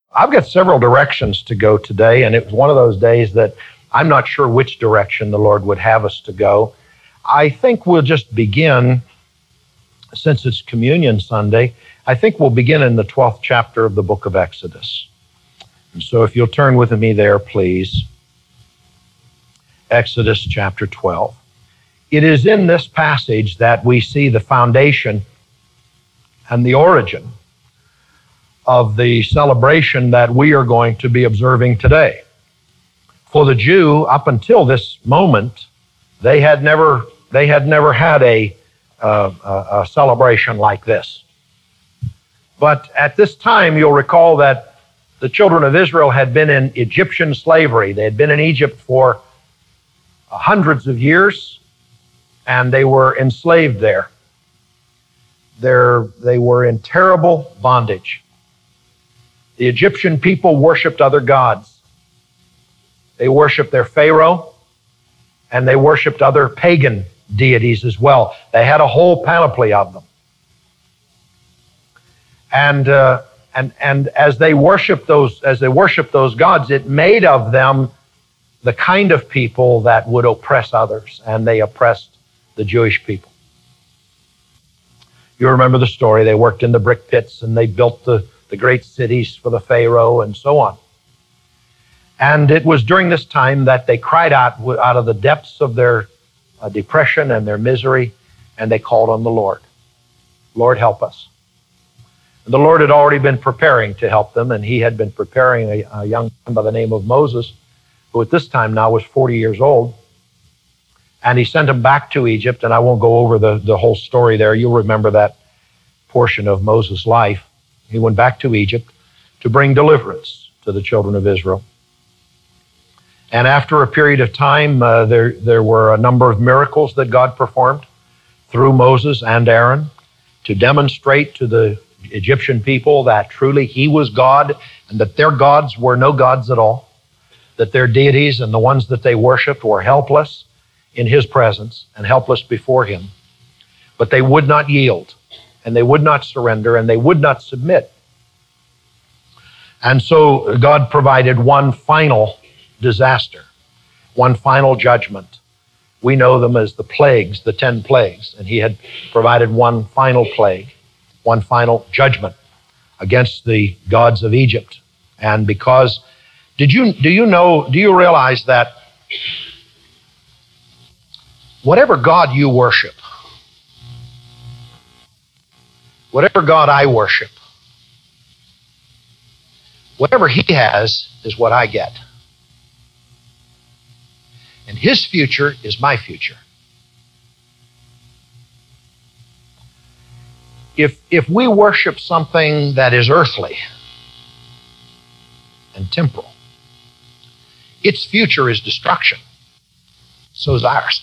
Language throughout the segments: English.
I've got several directions to go today, and it was one of those days that I'm not sure which direction the Lord would have us to go. I think we'll just begin, since it's Communion Sunday, I think we'll begin in the 12th chapter of the book of Exodus. And so if you'll turn with me there, please. Exodus chapter 12. It is in this passage that we see the foundation and the origin of the celebration that we are going to be observing today. For the Jew, up until this moment, they had never had a celebration like this. But at this time, you'll recall that the children of Israel had been in Egyptian slavery. They had been in Egypt for hundreds of years, and they were enslaved there. They were in terrible bondage. The Egyptian people worshiped other gods. They worshiped their Pharaoh, and they worshiped other pagan deities as well. They had a whole panoply of them. And as they worshiped those gods, it made of them the kind of people that would oppress others, and they oppressed the Jewish people. You remember the story. They worked in the brick pits, and they built the great cities for the Pharaoh and so on. And it was during this time that they cried out of the depths of their depression and their misery, and they called on the Lord. Lord, help us. And the Lord had already been preparing to help them, and he had been preparing a young man by the name of Moses, who at this time now was 40 years old. And he sent him back to Egypt, and I won't go over the whole story there. You'll remember that portion of Moses' life. He went back to Egypt to bring deliverance to the children of Israel. And after a period of time, there were a number of miracles that God performed through Moses and Aaron to demonstrate to the Egyptian people that truly he was God and that their gods were no gods at all, that their deities and the ones that they worshiped were helpless in his presence and helpless before him. But they would not yield, and they would not surrender, and they would not submit. And so God provided one final disaster, one final judgment. We know them as the plagues, the 10 plagues, and he had provided one final plague, one final judgment against the gods of Egypt. And because, do you realize that whatever God you worship, whatever God I worship, whatever he has is what I get. And his future is my future. If we worship something that is earthly and temporal, its future is destruction. So is ours.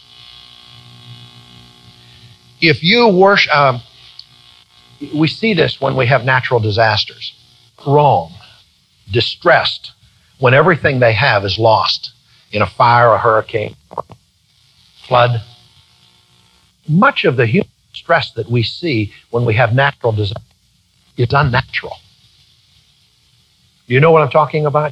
If you worship, we see this when we have natural disasters. Wrong, distressed, when everything they have is lost in a fire, a hurricane, flood. Much of the human stress that we see when we have natural disaster is unnatural. You know what I'm talking about?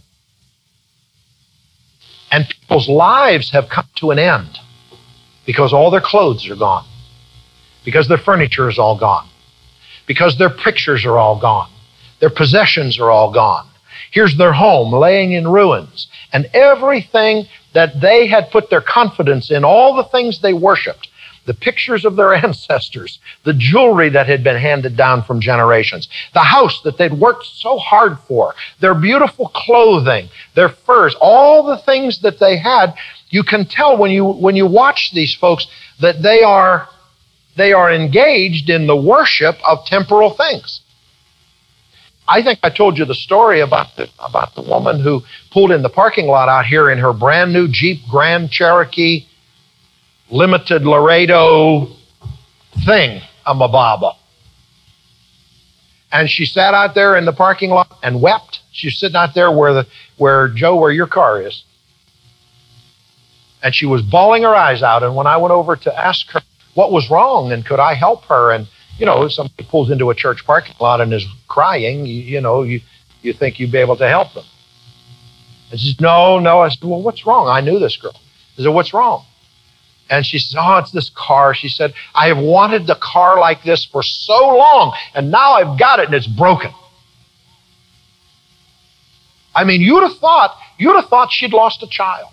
And people's lives have come to an end because all their clothes are gone, because their furniture is all gone, because their pictures are all gone, their possessions are all gone. Here's their home laying in ruins, and everything that they had put their confidence in, all the things they worshiped, the pictures of their ancestors, the jewelry that had been handed down from generations, the house that they'd worked so hard for, their beautiful clothing, their furs, all the things that they had, you can tell when you watch these folks that they are engaged in the worship of temporal things. I think I told you the story about the woman who pulled in the parking lot out here in her brand new Jeep Grand Cherokee Limited Laredo thing, a Mababa. And she sat out there in the parking lot and wept. She was sitting out there where your car is. And she was bawling her eyes out. And when I went over to ask her what was wrong and could I help her, and somebody pulls into a church parking lot and is crying, you you think you'd be able to help them. And she says, no. I said, well, what's wrong? I knew this girl. I said, what's wrong? And she says, oh, it's this car. She said, I have wanted the car like this for so long, and now I've got it, and it's broken. I mean, you'd have thought she'd lost a child.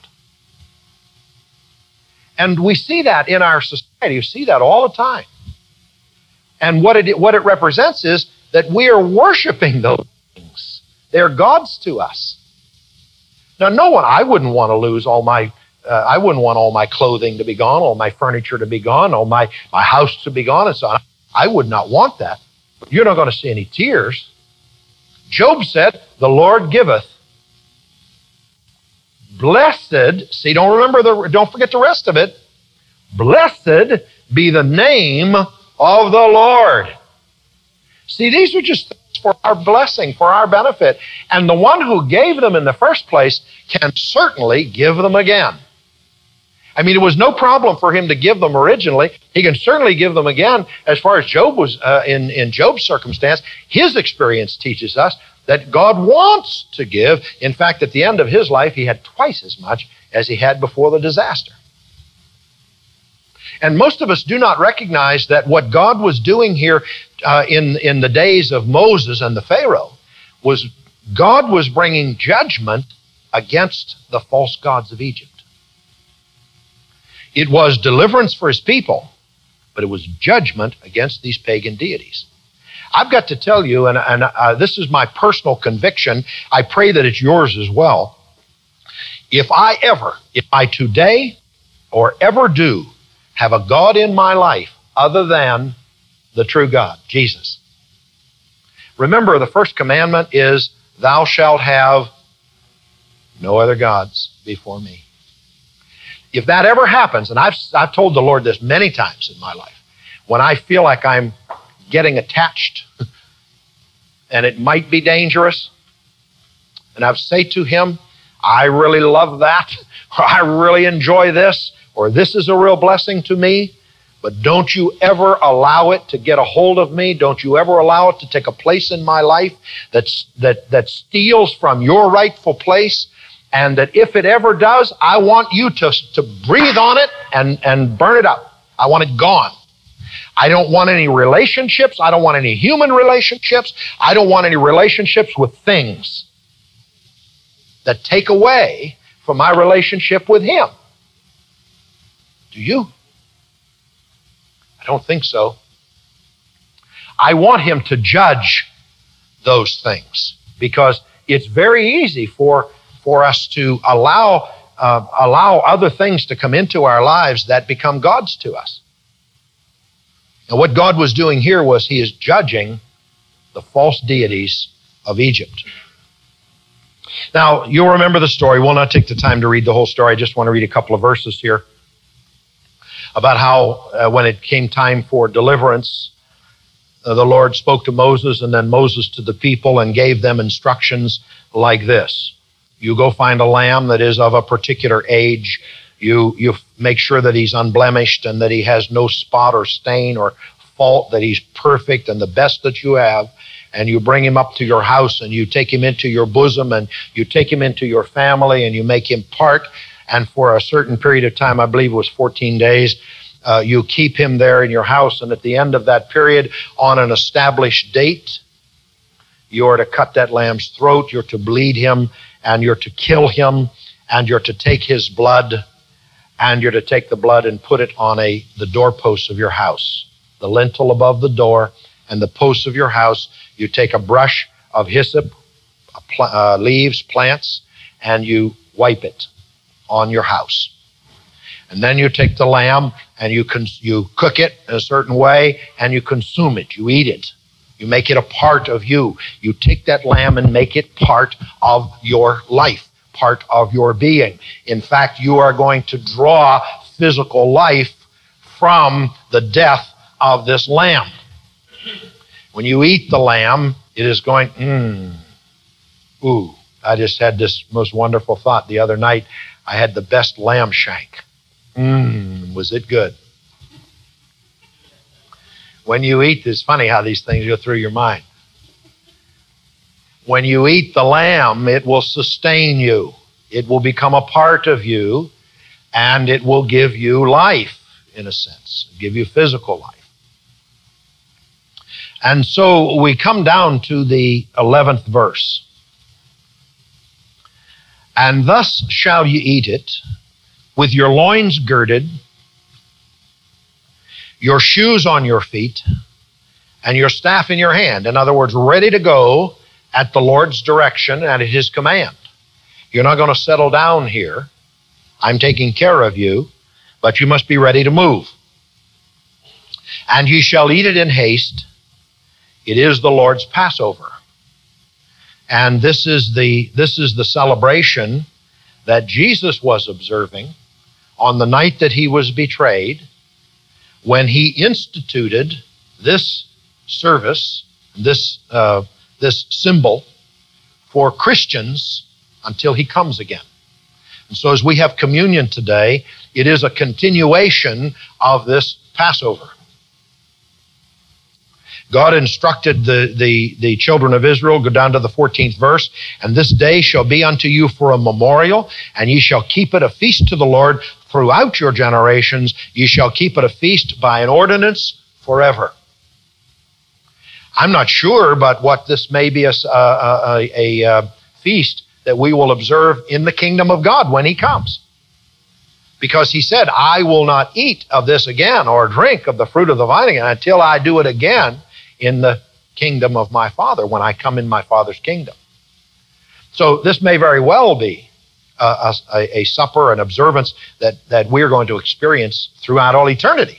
And we see that in our society. You see that all the time. And what it represents is that we are worshiping those things. They're gods to us. Now, I wouldn't want to lose I wouldn't want all my clothing to be gone, all my furniture to be gone, all my house to be gone, and so on. I would not want that. But you're not going to see any tears. Job said, the Lord giveth. Blessed, see, don't forget the rest of it. Blessed be the name of the Lord. See, these are just things for our blessing, for our benefit. And the one who gave them in the first place can certainly give them again. I mean, it was no problem for him to give them originally. He can certainly give them again. As far as Job was in Job's circumstance, his experience teaches us that God wants to give. In fact, at the end of his life, he had twice as much as he had before the disaster. And most of us do not recognize that what God was doing here in the days of Moses and the Pharaoh was God was bringing judgment against the false gods of Egypt. It was deliverance for his people, but it was judgment against these pagan deities. I've got to tell you, and this is my personal conviction, I pray that it's yours as well. If I today or ever do have a God in my life other than the true God, Jesus. Remember, the first commandment is, thou shalt have no other gods before me. If that ever happens, and I've told the Lord this many times in my life, when I feel like I'm getting attached and it might be dangerous, and I say to him, I really love that, or I really enjoy this, or this is a real blessing to me, but don't you ever allow it to get a hold of me. Don't you ever allow it to take a place in my life that steals from your rightful place. And that if it ever does, I want you to breathe on it and burn it up. I want it gone. I don't want any relationships. I don't want any human relationships. I don't want any relationships with things that take away from my relationship with him. Do you? I don't think so. I want him to judge those things because it's very easy for us to allow other things to come into our lives that become gods to us. And what God was doing here was he is judging the false deities of Egypt. Now, you'll remember the story. We'll not take the time to read the whole story. I just want to read a couple of verses here about how when it came time for deliverance, the Lord spoke to Moses and then Moses to the people and gave them instructions like this. You go find a lamb that is of a particular age. You make sure that he's unblemished and that he has no spot or stain or fault, that he's perfect and the best that you have. And you bring him up to your house and you take him into your bosom and you take him into your family and you make him part. And for a certain period of time, I believe it was 14 days, you keep him there in your house. And at the end of that period, on an established date, you are to cut that lamb's throat, you're to bleed him, and you're to kill him, and you're to take his blood, and you're to take the blood and put it on the doorposts of your house, the lintel above the door, and the posts of your house. You take a brush of hyssop, leaves, plants, and you wipe it on your house. And then you take the lamb and you cook it in a certain way, and you consume it, you eat it. You make it a part of you. You take that lamb and make it part of your life, part of your being. In fact, you are going to draw physical life from the death of this lamb. When you eat the lamb, it is going, ooh. I just had this most wonderful thought the other night. I had the best lamb shank. Was it good? When you eat, it's funny how these things go through your mind. When you eat the lamb, it will sustain you. It will become a part of you, and it will give you life, in a sense, give you physical life. And so we come down to the 11th verse. And thus shall you eat it, with your loins girded, your shoes on your feet, and your staff in your hand. In other words, ready to go at the Lord's direction and at His command. You're not going to settle down here. I'm taking care of you, but you must be ready to move. And ye shall eat it in haste. It is the Lord's Passover. And this is the celebration that Jesus was observing on the night that He was betrayed, when He instituted this service, this symbol for Christians until He comes again. And so as we have communion today, it is a continuation of this Passover. God instructed the children of Israel, go down to the 14th verse, and this day shall be unto you for a memorial, and ye shall keep it a feast to the Lord throughout your generations. Ye shall keep it a feast by an ordinance forever. I'm not sure, but what this may be a feast that we will observe in the kingdom of God when He comes. Because He said, I will not eat of this again or drink of the fruit of the vine again until I do it again in the kingdom of my Father, when I come in my Father's kingdom. So this may very well be a supper, an observance that we're going to experience throughout all eternity.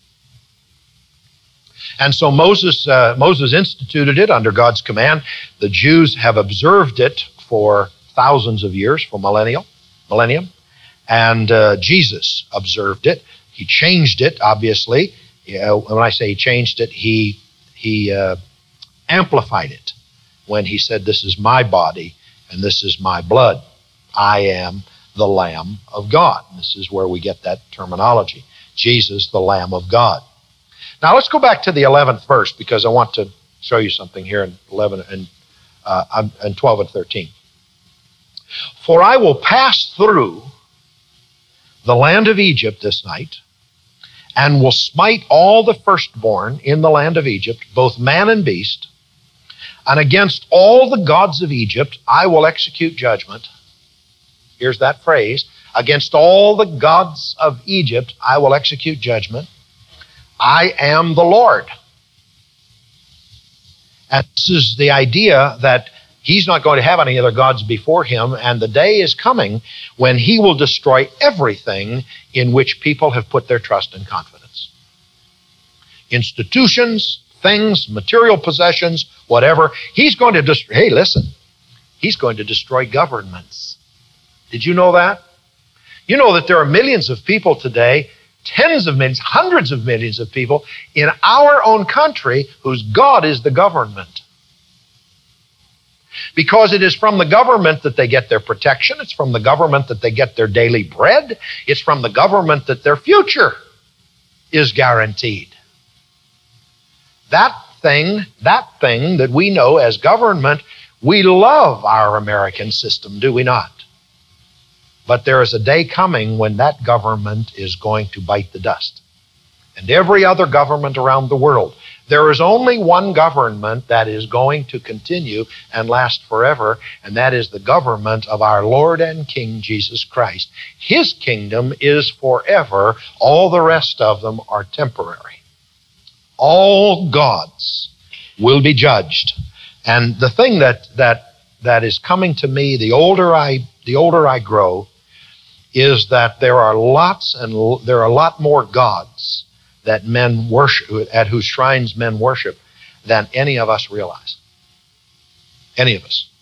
And so Moses instituted it under God's command. The Jews have observed it for thousands of years, for millennium. And Jesus observed it. He changed it, obviously. When I say He changed it, He amplified it when He said, this is my body and this is my blood. I am the Lamb of God. This is where we get that terminology. Jesus, the Lamb of God. Now let's go back to the 11th verse, because I want to show you something here in 11 and 12 and 13. For I will pass through the land of Egypt this night, and will smite all the firstborn in the land of Egypt, both man and beast, and against all the gods of Egypt I will execute judgment. Here's that phrase, against all the gods of Egypt I will execute judgment. I am the Lord. And this is the idea that He's not going to have any other gods before Him, and the day is coming when He will destroy everything in which people have put their trust and confidence. Institutions, things, material possessions, whatever. He's going to destroy, hey, listen, He's going to destroy governments. Did you know that? You know that there are millions of people today, tens of millions, hundreds of millions of people in our own country whose God is the government. Because it is from the government that they get their protection. It's from the government that they get their daily bread. It's from the government that their future is guaranteed. That thing that we know as government, we love our American system, do we not? But there is a day coming when that government is going to bite the dust. And every other government around the world. There is only one government that is going to continue and last forever, and that is the government of our Lord and King Jesus Christ. His kingdom is forever. All the rest of them are temporary. All gods will be judged. And the thing that is coming to me, the older I grow, is that there are a lot more gods that men worship, at whose shrines men worship, than any of us realize. Any of us.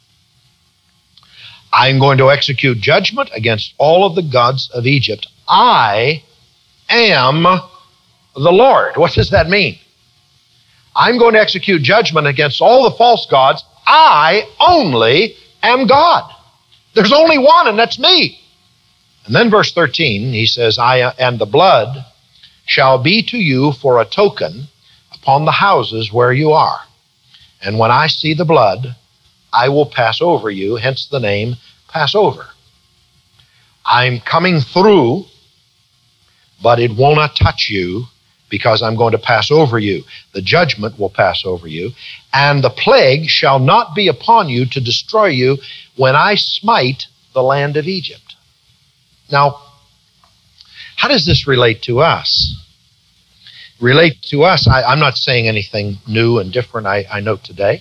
I'm going to execute judgment against all of the gods of Egypt. I am the Lord. What does that mean? I'm going to execute judgment against all the false gods. I only am God. There's only one, and that's me. And then verse 13, he says, and the blood shall be to you for a token upon the houses where you are. And when I see the blood, I will pass over you, hence the name Passover. I'm coming through, but it will not touch you because I'm going to pass over you. The judgment will pass over you, and the plague shall not be upon you to destroy you when I smite the land of Egypt. Now, how does this relate to us? Relate to us, I'm not saying anything new and different I know today,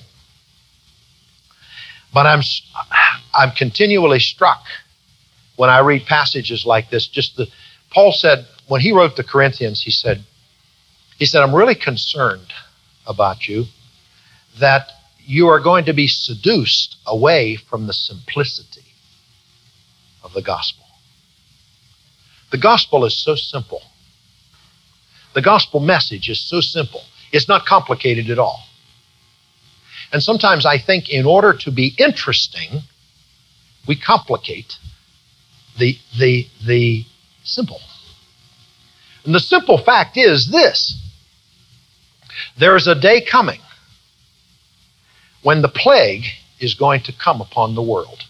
but I'm continually struck when I read passages like this. Paul said, when he wrote the Corinthians, he said, I'm really concerned about you that you are going to be seduced away from the simplicity of the gospel. The gospel is so simple. The gospel message is so simple. It's not complicated at all. And sometimes I think in order to be interesting, we complicate the simple. And the simple fact is this: there is a day coming when the plague is going to come upon the world.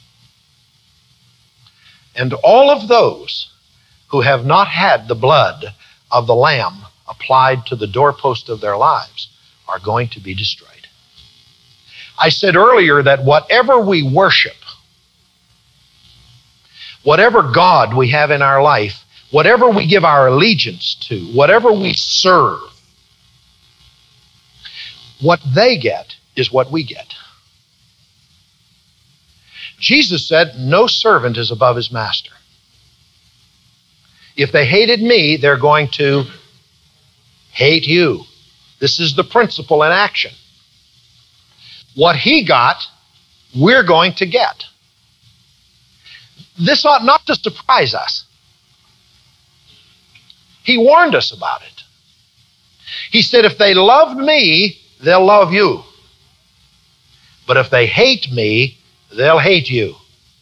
And all of those who have not had the blood of the Lamb applied to the doorpost of their lives are going to be destroyed. I said earlier that whatever we worship, whatever God we have in our life, whatever we give our allegiance to, whatever we serve, what they get is what we get. Jesus said, no servant is above his master. If they hated me, they're going to hate you. This is the principle in action. What he got, we're going to get. This ought not to surprise us. He warned us about it. He said, if they loved me, they'll love you. But if they hate me, they'll hate you.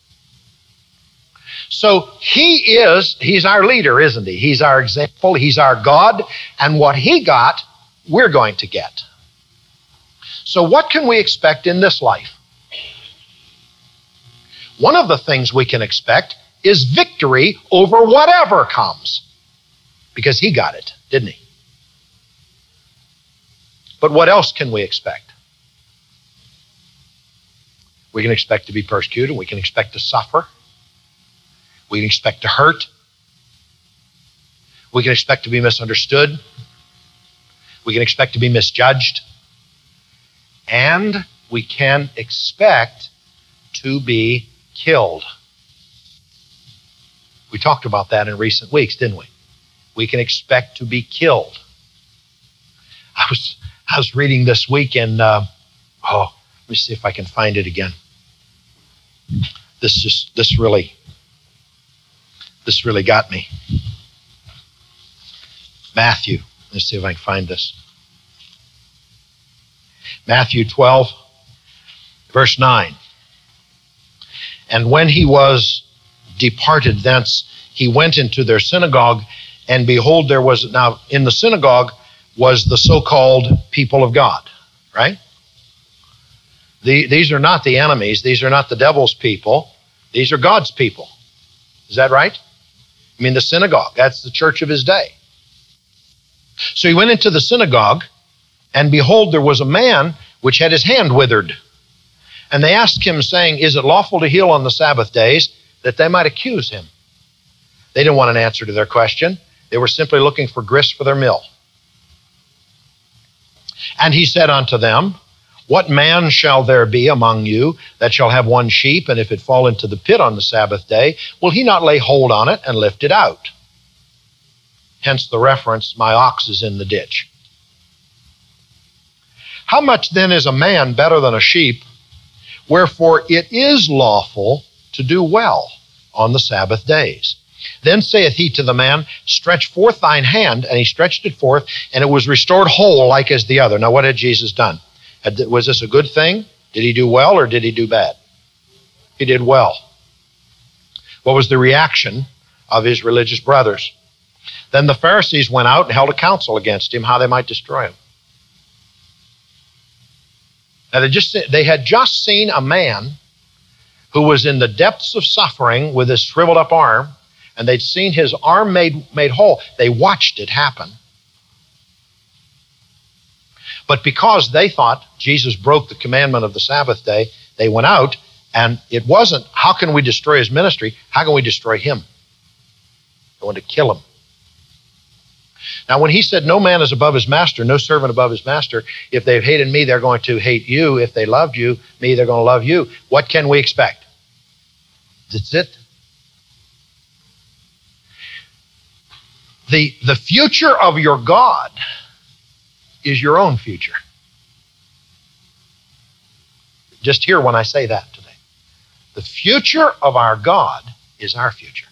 So he's our leader, isn't he? He's our example, he's our God, and what he got, we're going to get. So what can we expect in this life? One of the things we can expect is victory over whatever comes, because he got it, didn't he? But what else can we expect? We can expect to be persecuted, we can expect to suffer, we can expect to hurt, we can expect to be misunderstood, we can expect to be misjudged, and we can expect to be killed. We talked about that in recent weeks, didn't we? We can expect to be killed. I was reading this week in, let me see if I can find it again. This really got me. Matthew, let's see if I can find this. Matthew 12, verse 9. And when he was departed thence, he went into their synagogue, and behold, there was, now in the synagogue was the so-called people of God, right? These are not the enemies. These are not the devil's people. These are God's people. Is that right? I mean, the synagogue, that's the church of his day. So he went into the synagogue, and behold, there was a man which had his hand withered. And they asked him, saying, is it lawful to heal on the Sabbath days, that they might accuse him? They didn't want an answer to their question. They were simply looking for grist for their mill. And he said unto them, what man shall there be among you that shall have one sheep, and if it fall into the pit on the Sabbath day, will he not lay hold on it and lift it out? Hence the reference, my ox is in the ditch. How much then is a man better than a sheep? Wherefore it is lawful to do well on the Sabbath days. Then saith he to the man, stretch forth thine hand, and he stretched it forth, and it was restored whole like as the other. Now what had Jesus done? Was this a good thing? Did he do well, or did he do bad? He did well. What was the reaction of his religious brothers? Then the Pharisees went out and held a council against him, how they might destroy him. Now they had just seen a man who was in the depths of suffering with his shriveled up arm, and they'd seen his arm made whole. They watched it happen. But because they thought Jesus broke the commandment of the Sabbath day, they went out, and it wasn't, how can we destroy his ministry? How can we destroy him? They wanted to kill him. Now, when he said, no man is above his master, no servant above his master, if they've hated me, they're going to hate you. If they loved you, me, they're going to love you. What can we expect? That's it. The future of your God is your own future. Just hear when I say that today. The future of our God is our future.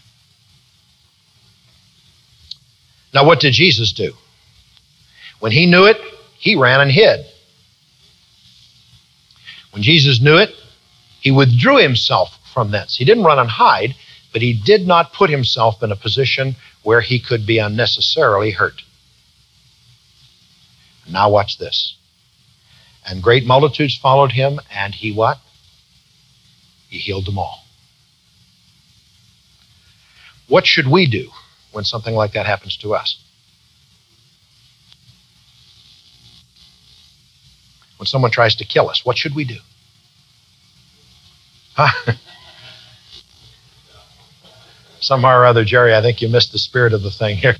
Now, what did Jesus do? When he knew it, he ran and hid. When Jesus knew it, he withdrew himself from thence. He didn't run and hide, but he did not put himself in a position where he could be unnecessarily hurt. Now watch this. And great multitudes followed him, and he what? He healed them all. What should we do when something like that happens to us? When someone tries to kill us, what should we do? Huh? Somehow or other, Jerry, I think you missed the spirit of the thing here.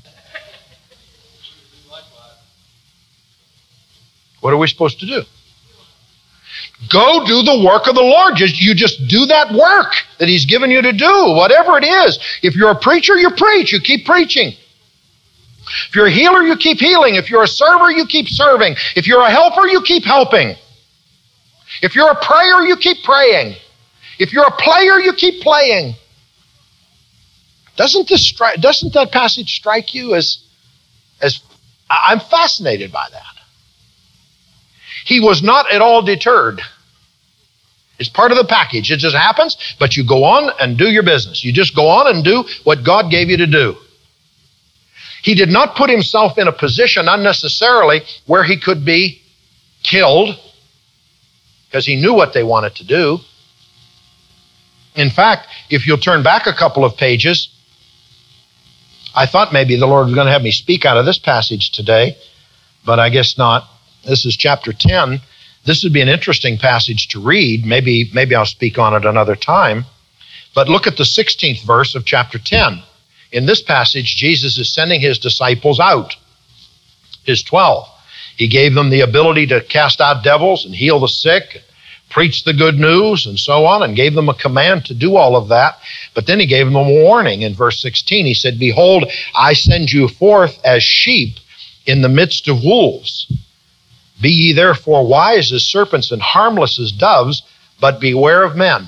What are we supposed to do? Go do the work of the Lord. You just do that work that he's given you to do, whatever it is. If you're a preacher, you preach. You keep preaching. If you're a healer, you keep healing. If you're a server, you keep serving. If you're a helper, you keep helping. If you're a prayer, you keep praying. If you're a player, you keep playing. Doesn't that passage strike you as I'm fascinated by that? He was not at all deterred. It's part of the package. It just happens, but you go on and do your business. You just go on and do what God gave you to do. He did not put himself in a position unnecessarily where he could be killed because he knew what they wanted to do. In fact, if you'll turn back a couple of pages, I thought maybe the Lord was going to have me speak out of this passage today, but I guess not. This is chapter 10. This would be an interesting passage to read. Maybe I'll speak on it another time. But look at the 16th verse of chapter 10. In this passage, Jesus is sending his disciples out, his 12. He gave them the ability to cast out devils and heal the sick, preach the good news, and so on, and gave them a command to do all of that. But then he gave them a warning in verse 16. He said, behold, I send you forth as sheep in the midst of wolves. Be ye therefore wise as serpents and harmless as doves, but beware of men.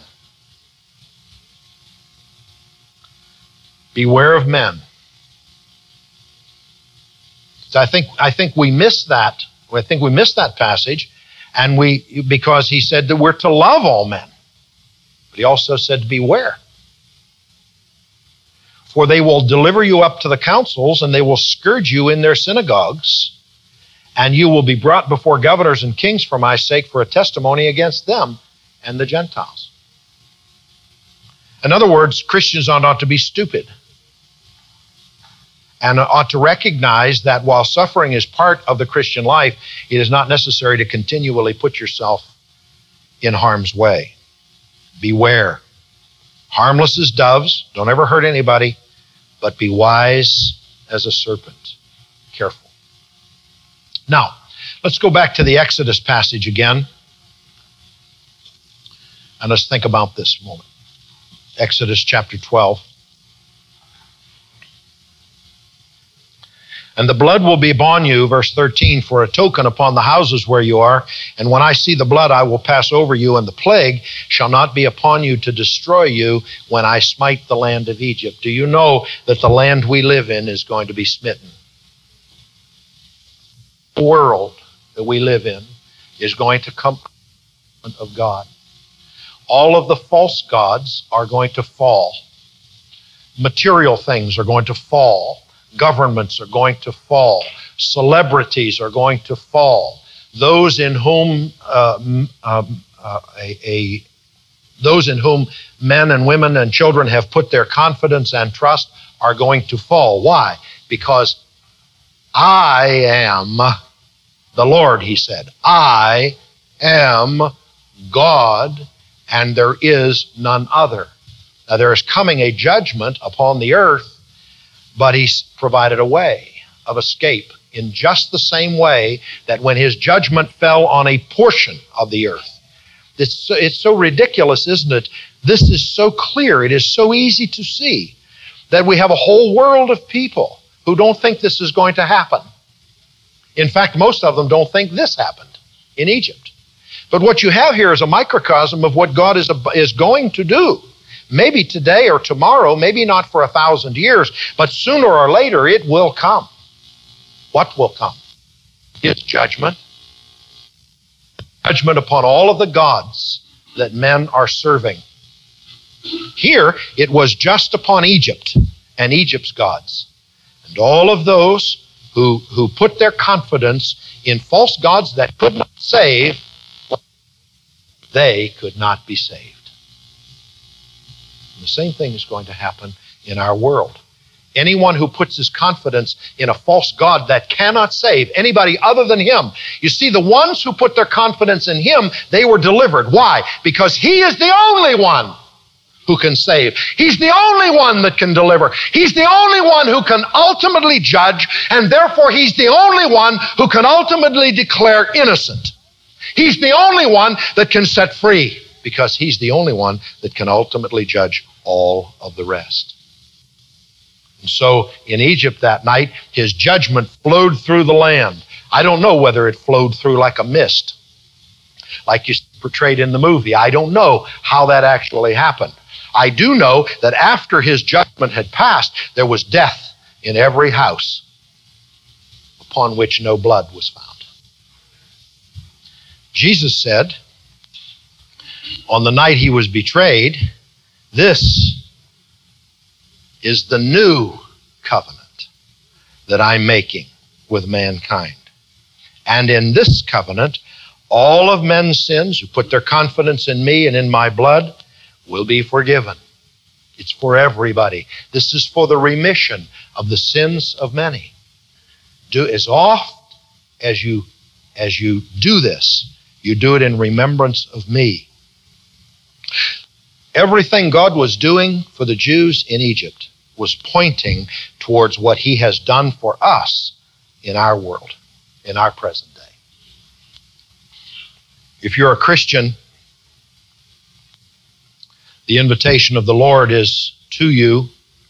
Beware of men. So I think we miss that. I think we miss that passage, and because he said that we're to love all men. But he also said to beware. For they will deliver you up to the councils, and they will scourge you in their synagogues. And you will be brought before governors and kings for my sake for a testimony against them and the Gentiles. In other words, Christians ought not to be stupid and ought to recognize that while suffering is part of the Christian life, it is not necessary to continually put yourself in harm's way. Beware. Harmless as doves, don't ever hurt anybody, but be wise as a serpent. Careful. Now, let's go back to the Exodus passage again, and let's think about this a moment. Exodus chapter 12. And the blood will be upon you, verse 13, for a token upon the houses where you are. And when I see the blood, I will pass over you, and the plague shall not be upon you to destroy you when I smite the land of Egypt. Do you know that the land we live in is going to be smitten? The world that we live in is going to come of God. All of the false gods are going to fall. Material things are going to fall. Governments are going to fall. Celebrities are going to fall. those in whom those in whom men and women and children have put their confidence and trust are going to fall. Why? Because I am the Lord, he said. I am God, and there is none other. Now there is coming a judgment upon the earth, but he's provided a way of escape in just the same way that when his judgment fell on a portion of the earth. It's so ridiculous, isn't it? This is so clear. It is so easy to see that we have a whole world of people who don't think this is going to happen. In fact, most of them don't think this happened in Egypt. But what you have here is a microcosm of what God is going to do. Maybe today or tomorrow, maybe not for 1,000 years, but sooner or later it will come. What will come? His judgment. Judgment upon all of the gods that men are serving. Here, it was just upon Egypt and Egypt's gods. And all of those who put their confidence in false gods that could not save, they could not be saved. And the same thing is going to happen in our world. Anyone who puts his confidence in a false god that cannot save anybody other than him. You see, the ones who put their confidence in him, they were delivered. Why? Because he is the only one who can save. He's the only one that can deliver. He's the only one who can ultimately judge, and therefore he's the only one who can ultimately declare innocent. He's the only one that can set free, because he's the only one that can ultimately judge all of the rest. And so in Egypt that night, his judgment flowed through the land. I don't know whether it flowed through like a mist, like you portrayed in the movie. I don't know how that actually happened. I do know that after his judgment had passed, there was death in every house upon which no blood was found. Jesus said, on the night he was betrayed, this is the new covenant that I'm making with mankind. And in this covenant, all of men's sins who put their confidence in me and in my blood will be forgiven. It's for everybody. This is for the remission of the sins of many. Do as oft as you do this, you do it in remembrance of me. Everything God was doing for the Jews in Egypt was pointing towards what he has done for us in our world, in our present day. If you're a Christian, the invitation of the Lord is to you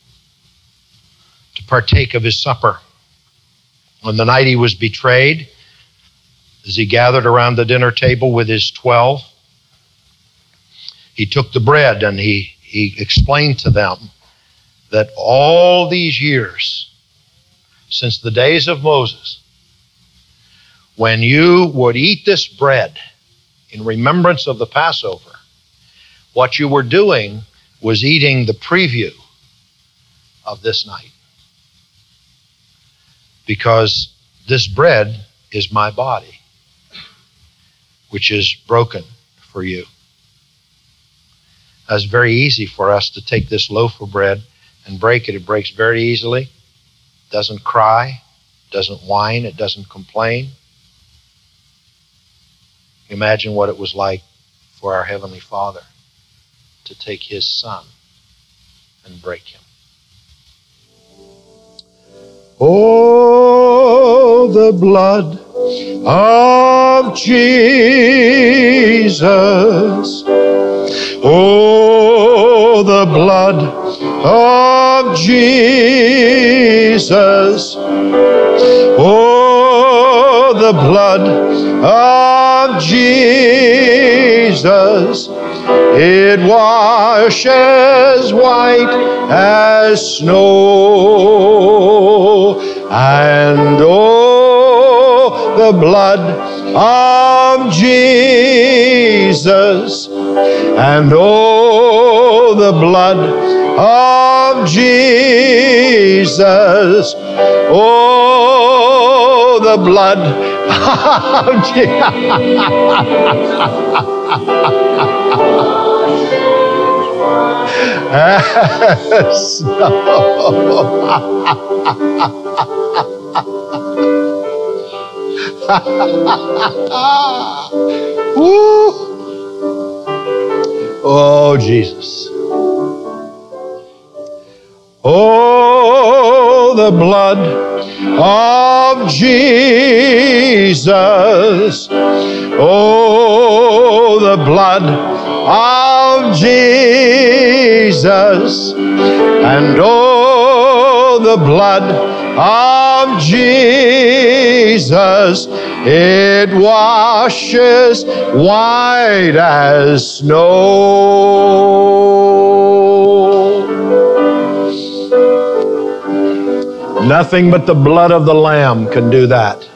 to partake of his supper. On the night he was betrayed, as he gathered around the dinner table with his 12, he took the bread and he explained to them that all these years, since the days of Moses, when you would eat this bread in remembrance of the Passover, what you were doing was eating the preview of this night. Because this bread is my body, which is broken for you. It's very easy for us to take this loaf of bread and break it. It breaks very easily. Doesn't cry, doesn't whine, it doesn't complain. Imagine what it was like for our Heavenly Father to take his Son and break him. Oh, the blood of Jesus. Oh, the blood of Jesus. Oh, the blood of Jesus. It washes white as snow. And oh, the blood of Jesus. And oh, the blood of Jesus. Oh, the blood Woo. Oh, Jesus. Oh, the blood of Jesus. Oh, the blood of Jesus. And oh, the blood of Jesus, it washes white as snow. Nothing but the blood of the Lamb can do that.